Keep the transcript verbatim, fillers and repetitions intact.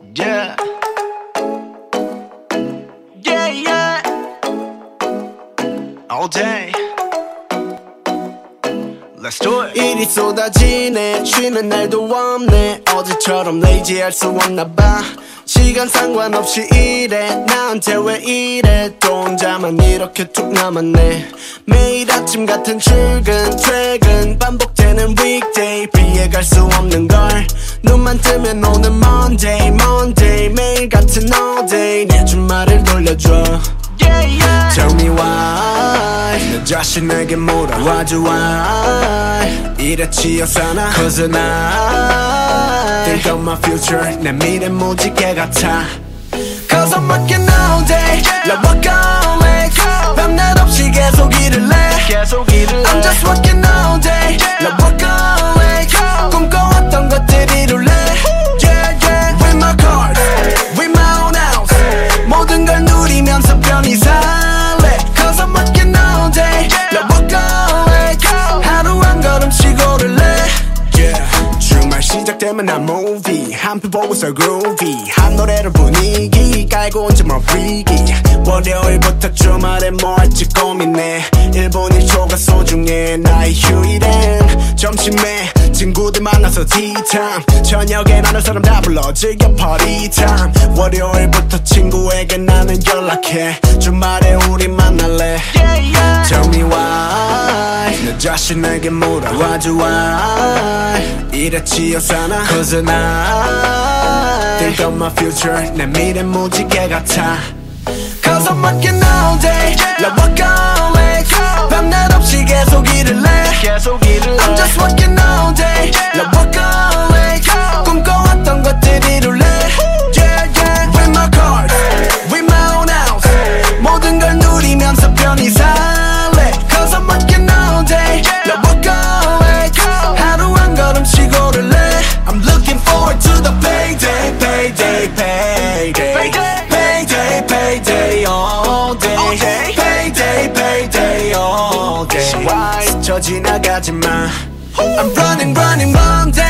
Yeah. Yeah, yeah. All day. Let's do it. 일이 쏟아지네. 쉬는 날도 없네. 어제처럼 레이지할 수 없나 봐. 시간 상관없이 일해. 나한테 왜 이래. 또 혼자만 이렇게 툭 남았네. 매일 아침 같은 출근 퇴근 반복되는 weekday. 피해갈 수 없는 걸 눈만 뜨면 오는 Monday Monday. 매일 같은 all day. 내 주말을 돌려줘. Yeah, yeah. Tell me why 내 자신에게 물어봐줘 why 이래 치여사나 Cause I Think of my future 내 미래 무지개 같아 Cause I'm working all day Like work all late 밤낮 없이 계속 일을 해 계속 일을 해 I'm just working all day Like work all late 꿈꿔왔던 것들 이룰래 Yeah yeah With my cars With my own house 모든 걸 누리면서 편히 살래 Cause I'm working all day Like work all late 하루 한 걸음씩 오를래 Yeah 주말 시작되면 난 movie 한 편 보고서 groovy 한 노래로 분위기 깔고 온지 뭐 freaky 월요일부터 주말에 뭐 할지 고민해 일 분 일 초가 소중해 나의 휴일엔 점심에 친구들 만나서 tea time 저녁에 나눌 사람 다 불러 즐겨 party time 월요일부터 친구에게 나는 연락해 주말에 우리 만날래 Yeah, yeah. Tell me why 내 자신에게 물어봐줘 why 이래 치여사나 Cause I Think of my future 내 미래 무지개 같아 Cause I'm working all day Like work all late 밤낮 없이 계속 일을 해 계속 일을 해 I'm just working all day Like work all late 꿈꿔왔던 것들 이룰래 Yeah yeah With my cars With my own house 모든 걸 누리면서 편히 살래 Cause I'm working all day Like work all late 하루 한 걸음씩 오를래 I'm looking forward to the payday Payday payday Payday. Payday payday all day All day. Payday payday all day Why? 스쳐 지나가지마 I'm running running one day